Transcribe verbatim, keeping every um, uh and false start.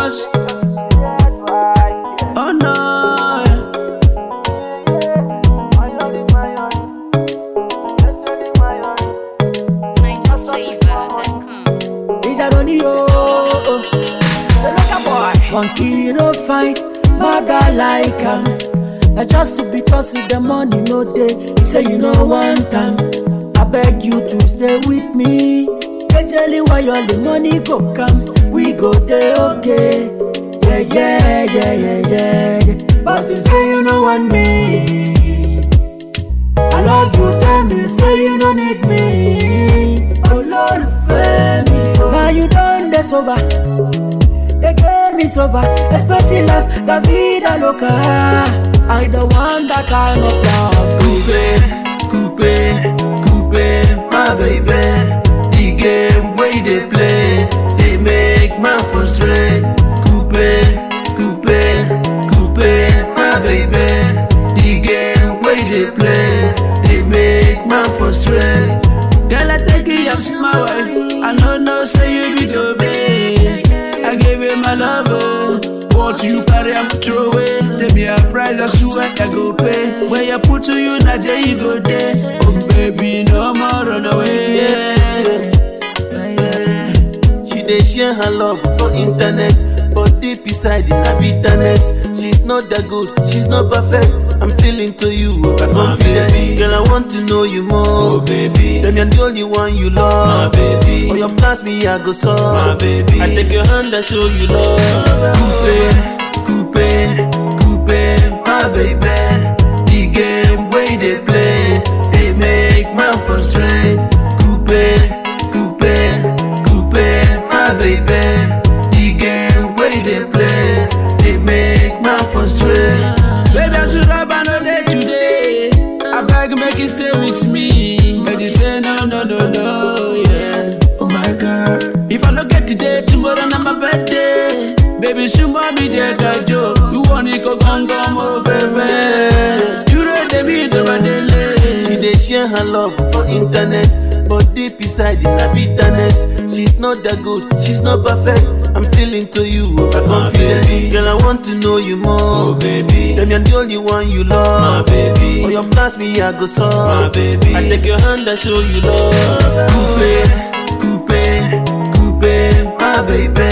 us. Oh no. Monkey no fight, maga like am. Na just to because with the money no dey, he say you no want am. I beg you to stay with me. Gradually while all the money go come, we go dey okay. Yeah yeah yeah yeah yeah yeah. But you say you no want me. I love you, tell me say you no need me. Oh Lord, fair me. Now you done this over. They gave me sober, expensive life, la vida loca. I don't want that kind of love. Coupe, coupe, coupe, my baby. The game way they play, they make man frustrate. Coupe, coupe, coupe, my baby. The game way they play, they make man frustrate. Girl, I take you as my wife. I know no say you be the babe. I gave you my lover. What you carry, I'm throw away. Tell me a price, I swear I go pay. Where you put to you, now there you go there. Oh baby, no more run away. Yeah. Yeah. She dey share her love for internet, but deep inside in her bitterness. She's not that good, she's not perfect. I'm feeling to you, over confidence. Girl, I want to know you more, oh baby. Tell me I'm the only one you love, my baby. For your plans, me I go solve, my baby. I take your hand and show you love. Coupe, coupe, coupe, my baby. The game way they play, they make man frustrate. Coupe, coupe, coupe, my baby. The game way they play, they make man frustrate. Baby, I should have another day today. I beg, make you stay with me. But you say no, no, no, no, yeah. Oh my God. If I don't get today, tomorrow not my birthday. Baby, she want me there, Gajo. You want to go gong gong over. You ready me to my daily. She dey share her love for internet, but deep inside in her bitterness. She's not that good, she's not perfect. I'm feeling to you, over confidence. Girl, I want to know you more, oh baby. Tell me I'm the only one you love, my baby. For your plans, me I go solve, my baby. I take your hand and show you love. Coupe, coupe, coupe, my baby.